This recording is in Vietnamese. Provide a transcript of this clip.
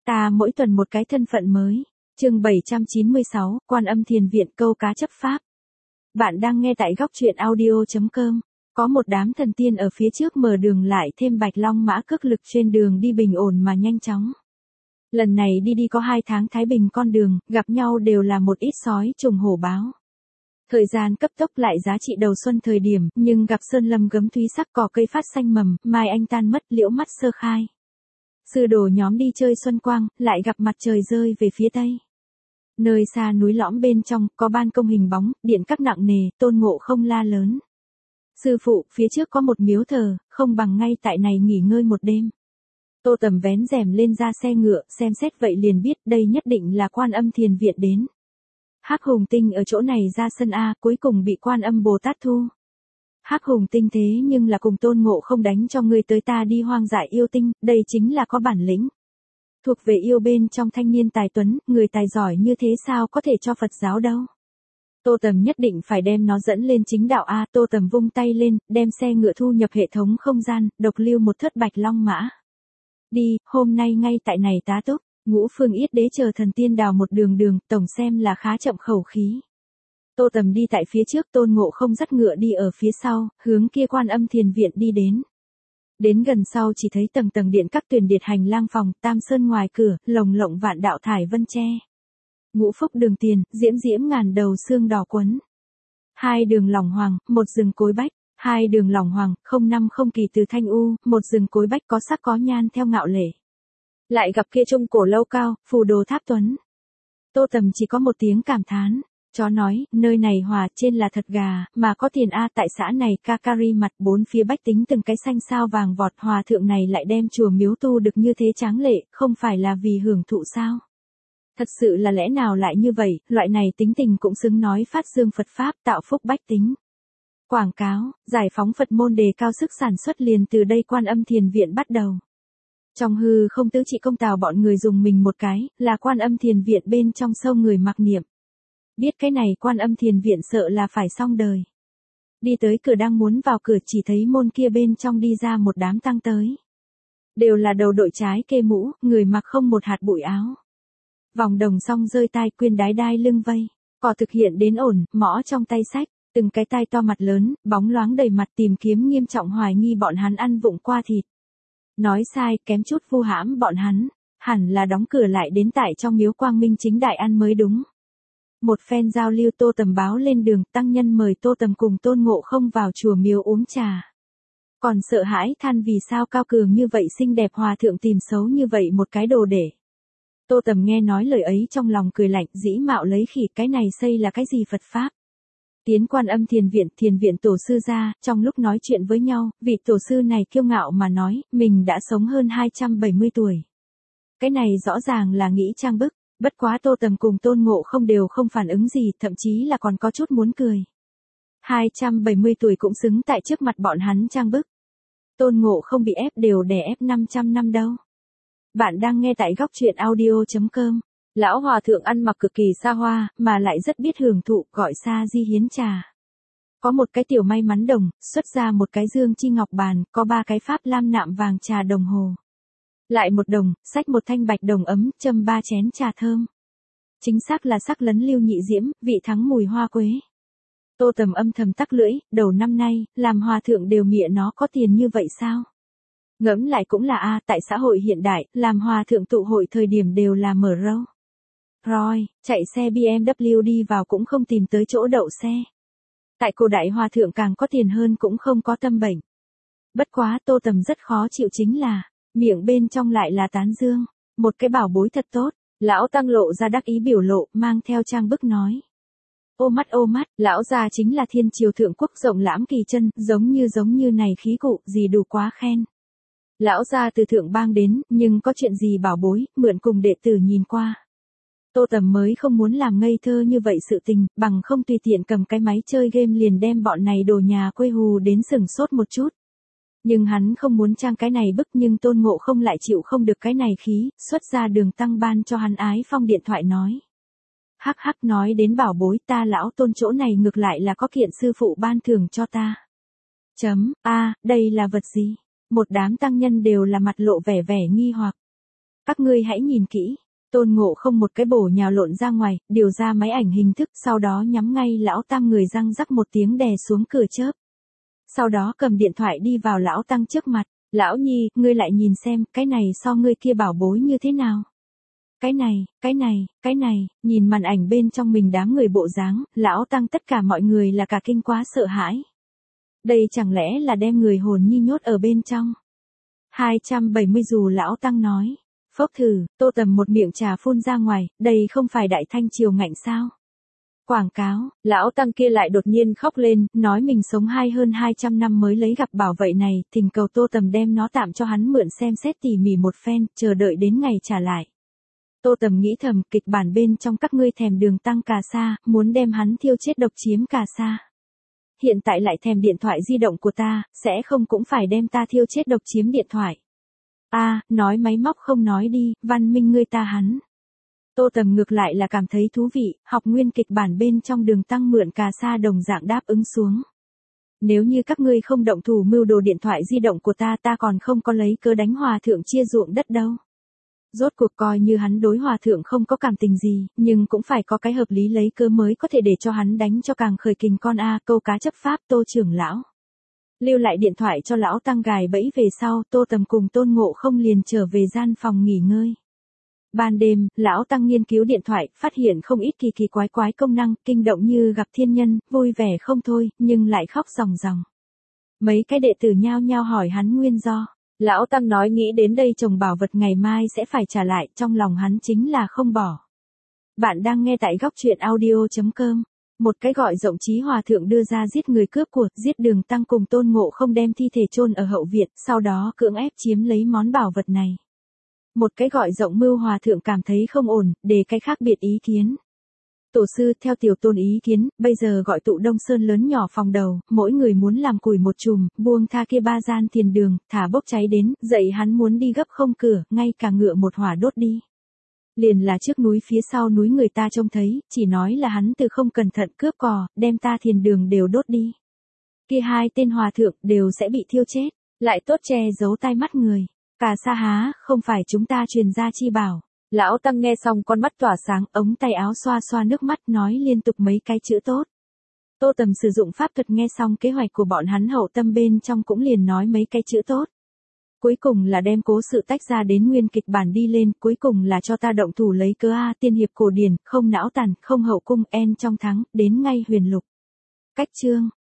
Ta mỗi tuần một cái thân phận mới. Chương 796, Quan Âm Thiền Viện câu cá chấp pháp. Bạn đang nghe tại góc truyện audio.com. Có một đám thần tiên ở phía trước mở đường lại thêm Bạch Long mã cước lực trên đường đi bình ổn mà nhanh chóng. Lần này đi có 2 tháng thái bình con đường, gặp nhau đều là một ít sói trùng hổ báo. Thời gian cấp tốc lại giá trị đầu xuân thời điểm, nhưng gặp sơn lâm gấm thúy sắc cỏ cây phát xanh mầm, mai anh tan mất liễu mắt sơ khai. Sư đồ nhóm đi chơi xuân quang, lại gặp mặt trời rơi về phía tây. Nơi xa núi lõm bên trong, có ban công hình bóng, điện các nặng nề, Tôn Ngộ Không la lớn. Sư phụ, phía trước có một miếu thờ, không bằng ngay tại này nghỉ ngơi một đêm. Tô Tầm vén rèm lên ra xe ngựa, xem xét vậy liền biết đây nhất định là Quan Âm Thiền Viện đến. Hắc Hùng Tinh ở chỗ này ra sân A, cuối cùng bị Quan Âm Bồ Tát thu. Hắc Hùng Tinh thế nhưng là cùng Tôn Ngộ Không đánh cho ngươi tới ta đi hoang dại yêu tinh, đây chính là có bản lĩnh. Thuộc về yêu bên trong thanh niên tài tuấn, người tài giỏi như thế sao có thể cho Phật giáo đâu. Tô Tầm nhất định phải đem nó dẫn lên chính đạo A. Tô Tầm vung tay lên, đem xe ngựa thu nhập hệ thống không gian, độc lưu một thất Bạch Long mã. Đi, hôm nay ngay tại này tá túc, Ngũ Phương Yết Đế chờ thần tiên đào một đường, tổng xem là khá chậm khẩu khí. Tô Tầm đi tại phía trước, Tôn Ngộ Không dắt ngựa đi ở phía sau, hướng kia Quan Âm Thiền Viện đi đến. Đến gần sau chỉ thấy tầng tầng điện các tuyền điệt hành lang phòng, tam sơn ngoài cửa, lồng lộng vạn đạo thải vân tre. Ngũ phúc đường tiền, diễm diễm ngàn đầu xương đỏ quấn. 2 đường lòng hoàng, 1 rừng cối bách. 2 đường lòng hoàng, 05 không kỳ từ thanh u, 1 rừng cối bách có sắc có nhan theo ngạo lễ. Lại gặp kia trung cổ lâu cao, phù đồ tháp tuấn. Tô Tầm chỉ có một tiếng cảm thán. Chó nói, nơi này hòa trên là thật gà, mà có tiền A. Tại xã này Kakari mặt 4 phía bách tính từng cái xanh sao vàng vọt, hòa thượng này lại đem chùa miếu tu được như thế tráng lệ, không phải là vì hưởng thụ sao? Thật sự là lẽ nào lại như vậy, loại này tính tình cũng xứng nói phát dương Phật Pháp tạo phúc bách tính. Quảng cáo, giải phóng Phật môn đề cao sức sản xuất liền từ đây Quan Âm Thiền Viện bắt đầu. Trong hư không tứ trị công tào bọn người dùng mình một cái, là Quan Âm Thiền Viện bên trong sâu người mặc niệm. Biết cái này Quan Âm Thiền Viện sợ là phải xong đời. Đi tới cửa đang muốn vào cửa chỉ thấy môn kia bên trong đi ra một đám tăng tới. Đều là đầu đội trái kê mũ, người mặc không một hạt bụi áo. Vòng đồng song rơi tai quyên đái đai lưng vây. Cỏ thực hiện đến ổn, mõ trong tay sách, từng cái tai to mặt lớn, bóng loáng đầy mặt tìm kiếm nghiêm trọng hoài nghi bọn hắn ăn vụng qua thịt. Nói sai, kém chút vu hãm bọn hắn, hẳn là đóng cửa lại đến tại trong miếu quang minh chính đại ăn mới đúng. Một phen giao lưu Tô Tầm báo lên đường, tăng nhân mời Tô Tầm cùng Tôn Ngộ Không vào chùa miếu uống trà. Còn sợ hãi than vì sao cao cường như vậy xinh đẹp hòa thượng tìm xấu như vậy một cái đồ để. Tô Tầm nghe nói lời ấy trong lòng cười lạnh, dĩ mạo lấy khỉ, cái này xây là cái gì Phật Pháp. Tiến Quan Âm Thiền Viện tổ sư ra, trong lúc nói chuyện với nhau, vị tổ sư này kiêu ngạo mà nói, mình đã sống hơn 270 tuổi. Cái này rõ ràng là nghĩ trang bức. Bất quá Tô Tầm cùng Tôn Ngộ Không đều không phản ứng gì, thậm chí là còn có chút muốn cười. 270 tuổi cũng xứng tại trước mặt bọn hắn trang bức. Tôn Ngộ Không bị ép đều đè ép 500 năm đâu. Bạn đang nghe tại góc truyện audio.com. Lão hòa thượng ăn mặc cực kỳ xa hoa, mà lại rất biết hưởng thụ, gọi Sa Di hiến trà. Có một cái tiểu may mắn đồng, xuất ra một cái dương chi ngọc bàn, có 3 cái pháp lam nạm vàng trà đồng hồ. Lại một đồng, xách một thanh bạch đồng ấm, châm 3 chén trà thơm. Chính xác là sắc lấn lưu nhị diễm, vị thắng mùi hoa quế. Tô Tầm âm thầm tắc lưỡi, đầu năm nay, làm hòa thượng đều mịa nó có tiền như vậy sao? Ngẫm lại cũng là A, tại xã hội hiện đại, làm hòa thượng tụ hội thời điểm đều là mở râu. Rồi, chạy xe BMW đi vào cũng không tìm tới chỗ đậu xe. Tại cổ đại hòa thượng càng có tiền hơn cũng không có tâm bệnh. Bất quá Tô Tầm rất khó chịu chính là, miệng bên trong lại là tán dương, một cái bảo bối thật tốt, lão tăng lộ ra đắc ý biểu lộ, mang theo trang bức nói. Ô mắt, lão già chính là thiên triều thượng quốc rộng lãm kỳ chân, giống như này khí cụ, gì đủ quá khen. Lão già từ thượng bang đến, nhưng có chuyện gì bảo bối, mượn cùng đệ tử nhìn qua. Tô Tầm mới không muốn làm ngây thơ như vậy sự tình, bằng không tùy tiện cầm cái máy chơi game liền đem bọn này đồ nhà quê hù đến sừng sốt một chút. Nhưng hắn không muốn trang cái này bức, nhưng Tôn Ngộ Không lại chịu không được cái này khí, xuất ra đường tăng ban cho hắn Ái Phong điện thoại nói. Hắc nói đến bảo bối, ta lão Tôn chỗ này ngược lại là có kiện sư phụ ban thưởng cho ta. Đây là vật gì? Một đám tăng nhân đều là mặt lộ vẻ nghi hoặc. Các ngươi hãy nhìn kỹ. Tôn Ngộ Không một cái bổ nhào lộn ra ngoài, điều ra máy ảnh hình thức, sau đó nhắm ngay Lão Tăng, người răng rắc một tiếng đè xuống cửa chớp. Sau đó cầm điện thoại đi vào Lão Tăng trước mặt. Lão Nhi, ngươi lại nhìn xem, cái này so ngươi kia bảo bối như thế nào? Cái này, nhìn màn ảnh bên trong mình đám người bộ dáng, Lão Tăng tất cả mọi người là cả kinh quá sợ hãi. Đây chẳng lẽ là đem người hồn nhi nhốt ở bên trong? 270 dù Lão Tăng nói. Phốc thử, Tô Tầm một miệng trà phun ra ngoài, đây không phải Đại Thanh Triều ngạnh sao? Quảng cáo, Lão Tăng kia lại đột nhiên khóc lên, nói mình sống hơn 200 năm mới lấy gặp bảo vậy này, thỉnh cầu Tô Tầm đem nó tạm cho hắn mượn xem xét tỉ mỉ một phen, chờ đợi đến ngày trả lại. Tô Tầm nghĩ thầm, kịch bản bên trong các ngươi thèm đường tăng cà sa, muốn đem hắn thiêu chết độc chiếm cà sa. Hiện tại lại thèm điện thoại di động của ta, sẽ không cũng phải đem ta thiêu chết độc chiếm điện thoại. Nói máy móc không nói đi, văn minh ngươi ta hắn. Tô Tầm ngược lại là cảm thấy thú vị, học nguyên kịch bản bên trong đường tăng mượn cà sa đồng dạng đáp ứng xuống. Nếu như các ngươi không động thủ mưu đồ điện thoại di động của ta, ta còn không có lấy cớ đánh hòa thượng chia ruộng đất đâu. Rốt cuộc coi như hắn đối hòa thượng không có cảm tình gì, nhưng cũng phải có cái hợp lý lấy cớ mới có thể để cho hắn đánh cho càng khởi kình con câu cá chấp pháp. Tô trưởng lão lưu lại điện thoại cho Lão Tăng gài bẫy về sau, Tô Tầm cùng Tôn Ngộ Không liền trở về gian phòng nghỉ ngơi. Ban đêm, Lão Tăng nghiên cứu điện thoại, phát hiện không ít kỳ quái công năng, kinh động như gặp thiên nhân, vui vẻ không thôi, nhưng lại khóc ròng ròng. Mấy cái đệ tử nhao nhao hỏi hắn nguyên do. Lão Tăng nói nghĩ đến đây chồng bảo vật ngày mai sẽ phải trả lại, trong lòng hắn chính là không bỏ. Bạn đang nghe tại góc truyện audio.com. Một cái gọi rộng trí hòa thượng đưa ra giết người cướp của, giết Đường Tăng cùng Tôn Ngộ Không đem thi thể chôn ở hậu viện, sau đó cưỡng ép chiếm lấy món bảo vật này. Một cái gọi rộng mưu hòa thượng cảm thấy không ổn, đề cái khác biệt ý kiến. Tổ sư theo tiểu tôn ý kiến, bây giờ gọi tụ Đông Sơn lớn nhỏ phòng đầu, mỗi người muốn làm củi một chùm, buông tha kia 3 gian thiền đường, thả bốc cháy đến, dậy hắn muốn đi gấp không cửa, ngay cả ngựa một hỏa đốt đi. Liền là trước núi phía sau núi người ta trông thấy, chỉ nói là hắn từ không cẩn thận cướp cò, đem ta thiền đường đều đốt đi. Kia 2 tên hòa thượng đều sẽ bị thiêu chết, lại tốt che giấu tai mắt người. Cà sa há, không phải chúng ta truyền ra chi bảo. Lão Tăng nghe xong con mắt tỏa sáng, ống tay áo xoa xoa nước mắt nói liên tục mấy cái chữ tốt. Tô Tầm sử dụng pháp thuật nghe xong kế hoạch của bọn hắn hậu tâm bên trong cũng liền nói mấy cái chữ tốt. Cuối cùng là đem cố sự tách ra đến nguyên kịch bản đi lên, cuối cùng là cho ta động thủ lấy cớ tiên hiệp cổ điển, không não tàn, không hậu cung, en trong thắng, đến ngay huyền lục. Cách chương.